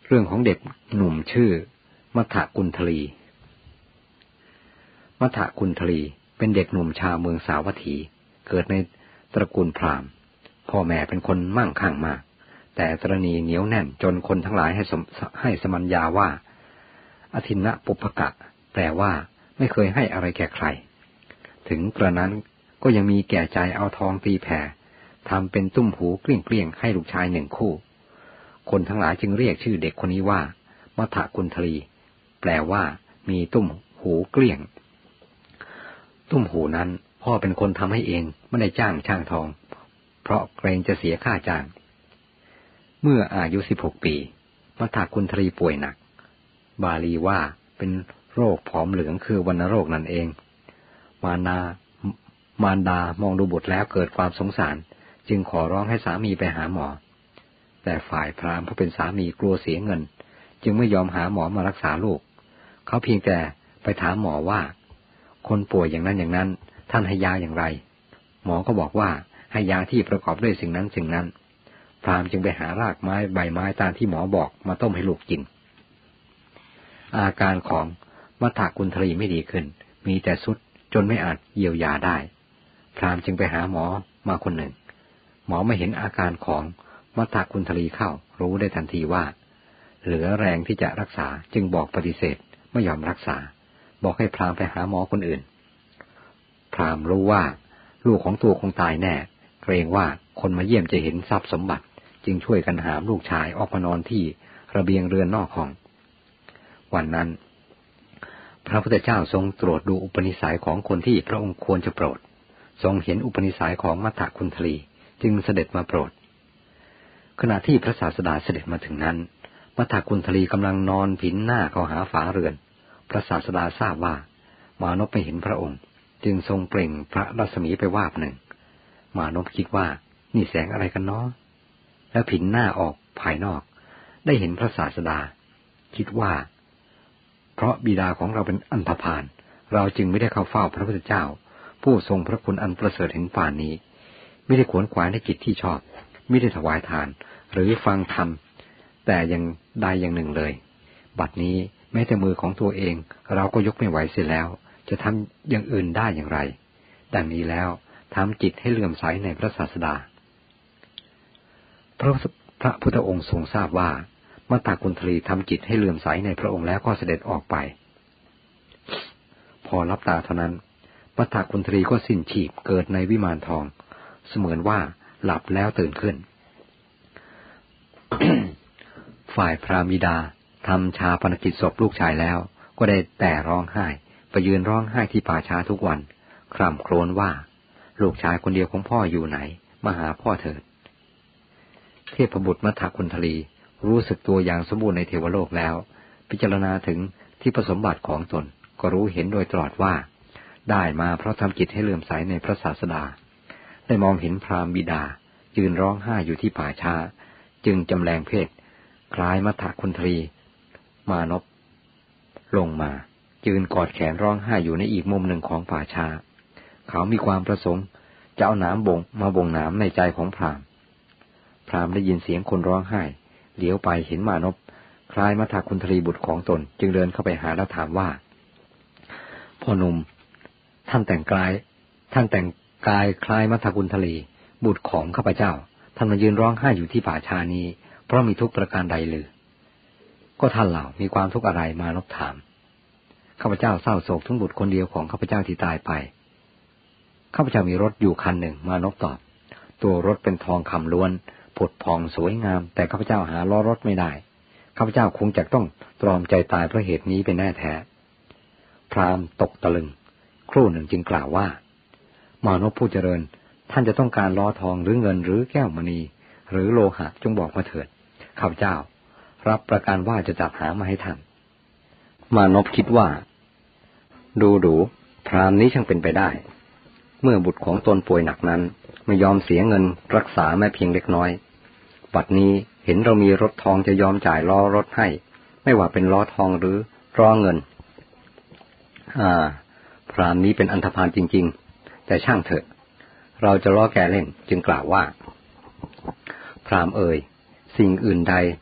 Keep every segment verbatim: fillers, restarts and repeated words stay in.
เรื่องของเด็กหนุ่มชื่อมัทธกุณฑลีมัทธกุณฑลีเป็นเด็กหนุ่มชาวเมืองสาวัตถีเกิดในตระกูลพราหมณ์พ่อแม่เป็นคนมั่งคั่งมากแต่ตระหนี่เหนียวแน่นจนคนทั้งหลายให้สมให้สมัญญาว่าอทินนะปุพกะแปลว่าไม่เคยให้อะไรแก่ใครถึงกระนั้นก็ยังมีแก่ใจเอาทองตีแผ่ทำเป็นตุ้มหูเกลี้ยงๆให้ลูกชายหนึ่งคู่คนทั้งหลายจึงเรียกชื่อเด็กคนนี้ว่ามัทธกุณฑลีแปลว่ามีตุ้มหูเกลี้ยงตุ้มหูนั้นพ่อเป็นคนทำให้เองไม่ได้จ้างช่างทองเพราะเกรงจะเสียค่าจ้างเมื่ออายุสิบหกปีมัทธกุณฑลีป่วยหนักบาลีว่าเป็นโรคผอมเหลืองคือวัณโรคนั่นเองมารดามารดามองดูบุตรแล้วเกิดความสงสารจึงขอร้องให้สามีไปหาหมอแต่ฝ่ายพราหมณ์ผู้เป็นสามีกลัวเสียเงินจึงไม่ยอมหาหมอมารักษาลูกเขาเพียงแต่ไปถามหมอว่าคนป่วยอย่างนั้นอย่างนั้นท่านให้ยาอย่างไรหมอก็บอกว่าให้ยาที่ประกอบด้วยสิ่งนั้นสิ่งนั้นพราหมณ์จึงไปหารากไม้ใบไม้ตามที่หมอบอกมาต้มให้ลูกกินอาการของมัทธกุณฑลีไม่ดีขึ้นมีแต่ทรุดจนไม่อาจเยียวยาได้พราหมณ์จึงไปหาหมอมาคนหนึ่งหมอไม่เห็นอาการของมัทธกุณฑลีเข้ารู้ได้ทันทีว่าเหลือแรงที่จะรักษาจึงบอกปฏิเสธไม่ยอมรักษาบอกให้พราหมณ์ไปหาหมอคนอื่นพราหมณ์รู้ว่าลูกของตัวคงตายแน่เกรงว่าคนมาเยี่ยมจะเห็นทรัพย์สมบัติจึงช่วยกันหามลูกชายออกมานอนที่ระเบียงเรือนนอกห้องวันนั้นพระพุทธเจ้าทรงตรวจดูอุปนิสัยของคนที่พระองค์ควรจะโปรดทรงเห็นอุปนิสัยของมัทธกุณฑลีจึงเสด็จมาโปรดขณะที่พระศาสดาเสด็จมาถึงนั้นมัทธกุณฑลีกำลังนอนผินหน้าเข้าหาฝาเรือนพระศาสดาทราบว่ามานพไปเห็นพระองค์จึงทรงเปล่งพระรัศมีไปวาบหนึ่งมานพคิดว่านี่แสงอะไรกันเนาะแล้วผินหน้าออกภายนอกได้เห็นพระศาสดาคิดว่าเพราะบิดาของเราเป็นอันธพาลเราจึงไม่ได้เข้าเฝ้าพระพุทธเจ้าผู้ทรงพระคุณอันประเสริฐถึงป่านนี้ไม่ได้ขวนขวายในกิจที่ชอบไม่ได้ถวายทานหรือฟังธรรมแต่ยังใดอย่างหนึ่งเลยบัดนี้แม้แต่มือของตัวเองเราก็ยกไม่ไหวเสียแล้วจะทำอย่างอื่นได้อย่างไรดังนี้แล้วทำจิตให้เลื่อมใสในพระศาสดาพระพระพุทธองค์ทรงทราบว่ามัทธกุณฑลีทำจิตให้เลื่อมใสในพระองค์แล้วก็เสด็จออกไปพอรับตาเท่านั้นมัทธกุณฑลีก็สิ้นชีพเกิดในวิมานทองเสมือนว่าหลับแล้วตื่นขึ้น ฝ่ายพระบิดาทำชาปนกิจศพลูกชายแล้วก็ได้แต่ร้องไห้ไปยืนร้องไห้ที่ป่าช้าทุกวันคร่ำครวญว่าลูกชายคนเดียวของพ่ออยู่ไหนมาหาพ่อเถิดเทพบุตรมัทธกุณฑลีรู้สึกตัวอย่างสมบูรณ์ในเทวโลกแล้วพิจารณาถึงที่ประสมบัติของตนก็รู้เห็นโดยตลอดว่าได้มาเพราะทำจิตให้เลื่อมใสในพระศาสดาได้มองเห็นพราหมณ์บิดายืนร้องไห้อยู่ที่ป่าช้าจึงจำแรงเพศคล้ายมัทธกุณฑลีมานพลงมายืนกอดแขนร้องไห้อยู่ในอีกมุมหนึ่งของป่าช้าเขามีความประสงค์จะเอาน้ำบ่งมาบ่งน้ำในใจของพราหมณ์พราหมณ์ได้ยินเสียงคนร้องไห้เลี้ยวไปเห็นมานพคล้ายมัทธกุณฑลีบุตรของตนจึงเดินเข้าไปหาและถามว่าพ่อหนุ่มท่านแต่งกายท่านแต่งกายคล้ายมัทธกุณฑลีบุตรของข้าพเจ้าท่านมายืนร้องไห้อยู่ที่ป่าช้านี้เพราะมีทุกข์ประการใดหรือก็ท่านเหล่ามีความทุกข์อะไรมานพถามข้าพเจ้าเศร้าโศกถึงบุตรคนเดียวของข้าพเจ้าที่ตายไปข้าพเจ้ามีรถอยู่คันหนึ่งมานพตอบตัวรถเป็นทองคำล้วนผุดผ่องสวยงามแต่ข้าพเจ้าหาล้อรถไม่ได้ข้าพเจ้าคงจะต้องตรอมใจตายเพราะเหตุนี้เป็นแน่แท้พราหมณ์ตกตะลึงครู่หนึ่งจึงกล่าวว่ามานพผู้เจริญท่านจะต้องการล้อทองหรือเงินหรือแก้วมณีหรือโลหะจงบอกมาเถิดข้าพเจ้ารับประกันว่าจะจัดหามาให้ท่านมานพคิดว่าดูดูพราหมณ์นี้ช่างเป็นไปได้เมื่อบุตรของตนป่วยหนักนั้นไม่ยอมเสียเงินรักษาแม้เพียงเล็กน้อยบัดนี้เห็นเรามีรถทองจะยอมจ่ายล้อรถให้ไม่ว่าเป็นล้อทองหรือล้อเงินอ่าพราหมณ์นี้เป็นอันธพาลจริงๆแต่ช่างเถอะเราจะล้อแกเล่นจึงกล่าวว่าพราหมณ์เอ่ยสิ่งอื่นใด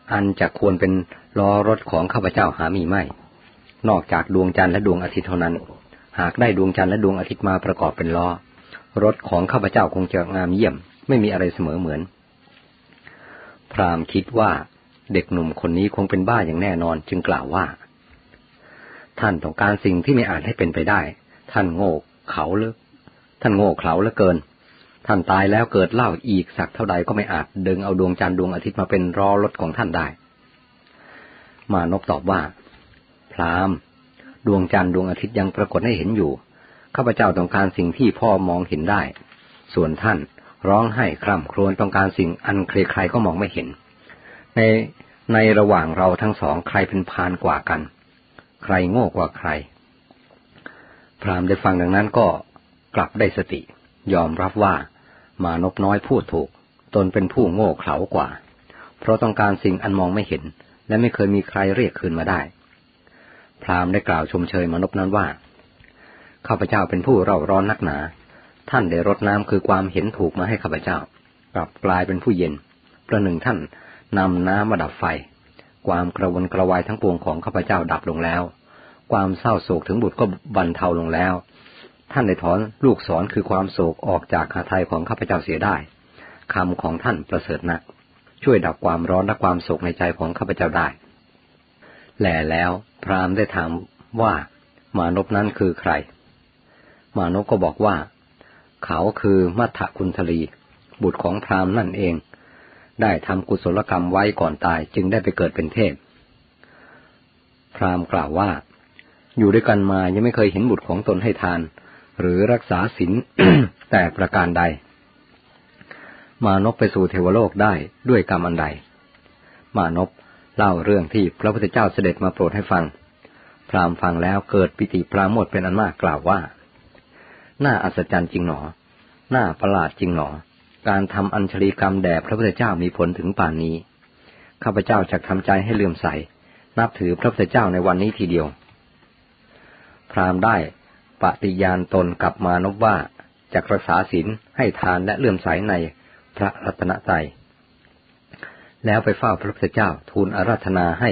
อันจะควรเป็นล้อรถของข้าพเจ้าหามีไม่นอกจากดวงจันทร์และดวงอาทิตย์เท่านั้นหากได้ดวงจันทร์และดวงอาทิตย์มาประกอบเป็นล้อรถของข้าพเจ้าคงจะงามเยี่ยมไม่มีอะไรเสมอเหมือนพราหมณ์คิดว่าเด็กหนุ่มคนนี้คงเป็นบ้าอย่างแน่นอนจึงกล่าวว่าท่านต้องการสิ่งที่ไม่อาจให้เป็นไปได้ท่านโง่เขาหรือท่านโง่เขลาเหลือเกินท่านตายแล้วเกิดเล่าอีกสักเท่าใดก็ไม่อาจดึงเอาดวงจันทร์ดวงอาทิตย์มาเป็นล้อรถของท่านได้มานพตอบว่าพราหมณ์ดวงจันทร์ดวงอาทิตย์ยังปรากฏให้เห็นอยู่ข้าพเจ้าต้องการสิ่งที่พ่อมองเห็นได้ส่วนท่านร้องไห้คร่ำครวญต้องการสิ่งอันใครๆก็มองไม่เห็นในในระหว่างเราทั้งสองใครเป็นพาลกว่ากันใครโง่กว่าใครพราหมณ์ได้ฟังดังนั้นก็กลับได้สติยอมรับว่ามานพน้อยพูดถูกตนเป็นผู้โง่เขลากว่าเพราะต้องการสิ่งอันมองไม่เห็นและไม่เคยมีใครเรียกคืนมาได้พราหมณ์ได้กล่าวชมเชยมานพนั้นว่าข้าพเจ้าเป็นผู้เร่าร้อนนักหนาท่านได้รดน้ำคือความเห็นถูกมาให้ข้าพเจ้ากลับกลายเป็นผู้เย็นประหนึ่งท่านนำน้ำมาดับไฟความกระวนกระวายทั้งปวงของข้าพเจ้าดับลงแล้วความเศร้าโศกถึงบุตรก็บรรเทาลงแล้วท่านได้ถอนลูกศรคือความโศกออกจากหฤทัยของข้าพเจ้าเสียได้คำของท่านประเสริฐนักช่วยดับความร้อนและความโศกในใจของข้าพเจ้าได้แลแล้วพราหมณ์ได้ถามว่ามานพนั้นคือใครมานพก็บอกว่าเขาคือมัทธกุณฑลีบุตรของพราหมณ์นั่นเองได้ทำกุศลกรรมไว้ก่อนตายจึงได้ไปเกิดเป็นเทพพราหมณ์กล่าวว่าอยู่ด้วยกันมายังไม่เคยเห็นบุตรของตนให้ทานหรือรักษาศีล แต่ประการใดมานพไปสู่เทวโลกได้ด้วยกรรมอันใดมานพเล่าเรื่องที่พระพุทธเจ้าเสด็จมาโปรดให้ฟังพราหมณ์ฟังแล้วเกิดปิติปราโมทย์เป็นอันมากกล่าวว่าน่าอัศจรรย์จริงหนอน่าประหลาดจริงหนอการทำอัญชลีกรรมแด่พระพุทธเจ้ามีผลถึงป่านนี้ข้าพเจ้าจะทำใจให้เลื่อมใสนับถือพระพุทธเจ้าในวันนี้ทีเดียวพราหมณ์ได้ปฏิญาณตนกับมานพว่าจะรักษาศีลให้ทานและเลื่อมใสในพระรัตนตรัยแล้วไปเฝ้าพระพุทธเจ้าทูลอาราธนาให้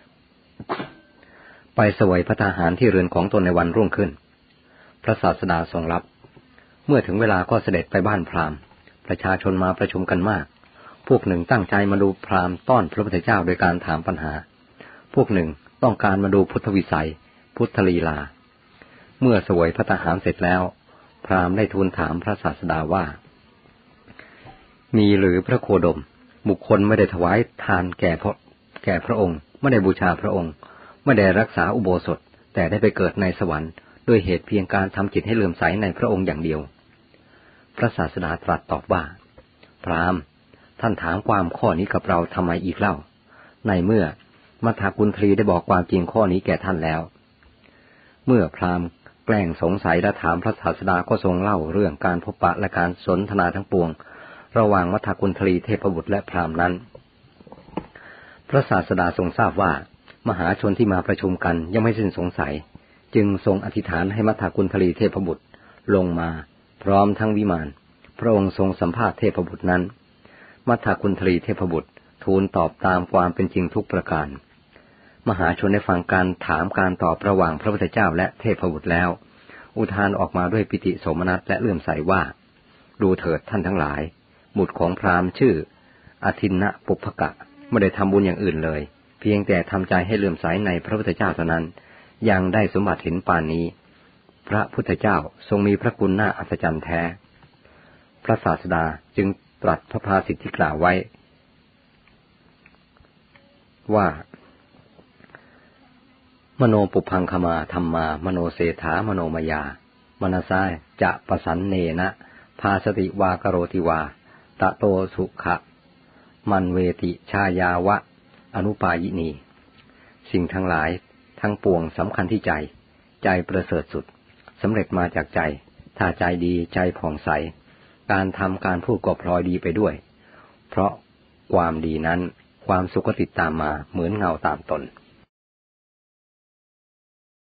ไปเสวยพระทหารที่เรือนของตนในวันรุ่งขึ้นพระศาสดาทรงรับเมื่อถึงเวลาก็เสด็จไปบ้านพราหมณ์ประชาชนมาประชุมกันมากพวกหนึ่งตั้งใจมาดูพราหมณ์ต้อนพระพุทธเจ้าโดยการถามปัญหาพวกหนึ่งต้องการมาดูพุทธวิสัยพุทธลีลาเมื่อเสวยพระทหารเสร็จแล้วพราหมณ์ได้ทูลถามพระศาสดาว่ามีหรือพระโคดมบุคคลไม่ได้ถวายทานแก่พระแก่พระองค์ไม่ได้บูชาพระองค์ไม่ได้รักษาอุโบสถแต่ได้ไปเกิดในสวรรค์ด้วยเหตุเพียงการทำจิตให้เลื่อมใสในพระองค์อย่างเดียวพระศาสดาตรัสตอบว่าพราหมณ์ท่านถามความข้อนี้กับเราทำไมอีกเล่าในเมื่อมัทธกุณฑลีได้บอกความจริงข้อนี้แก่ท่านแล้วเมื่อพราหมณ์แกล้งสงสัยและถามพระศาสดาก็ทรงเล่าเรื่องการพบปะและการสนทนาทั้งปวงระหว่างมัทธกุณฑลีเทพบุตรและพราหมณ์นั้นพระศาสดาทรงทราบว่ามหาชนที่มาประชุมกันยังไม่สิ้นสงสัยจึงทรงอธิษฐานให้มัทธกุณฑลีเทพบุตรลงมาพร้อมทั้งวิมานพระองค์ทรงสัมภาษณ์เทพบุตรนั้นมัทธกุณฑลีเทพบุตรทูลตอบตามความเป็นจริงทุกประการมหาชนได้ฟังการถามการตอบระหว่างพระพุทธเจ้าและเทพบุตรแล้วอุทานออกมาด้วยปิติโสมนัสและเลื่อมใสว่าดูเถิดท่านทั้งหลายบุตรของพราหมณ์ชื่ออทินนะปุพกะไม่ได้ทำบุญอย่างอื่นเลยเพียงแต่ทำใจให้เลื่อมใสในพระพุทธเจ้าเท่านั้นยังได้สมบัติเห็นปานนี้พระพุทธเจ้าทรงมีพระคุณน่าอัศจรรย์แท้พระศาสดาจึงตรัสพระภาษิตที่กล่าวไว้ว่ามโนปุพังคมาธัมมามโนเศธามโนมยามนสาจะปสันเนนะภาสติวากโรติวาตะโตสุขะมันเวติชายาวะอนุปายินีสิ่งทั้งหลายทั้งปวงสำคัญที่ใจใจประเสริฐสุดสำเร็จมาจากใจถ้าใจดีใจผ่องใสการทำการพูดก็พลอยดีไปด้วยเพราะความดีนั้นความสุขก็ติดตามมาเหมือนเงาตามตน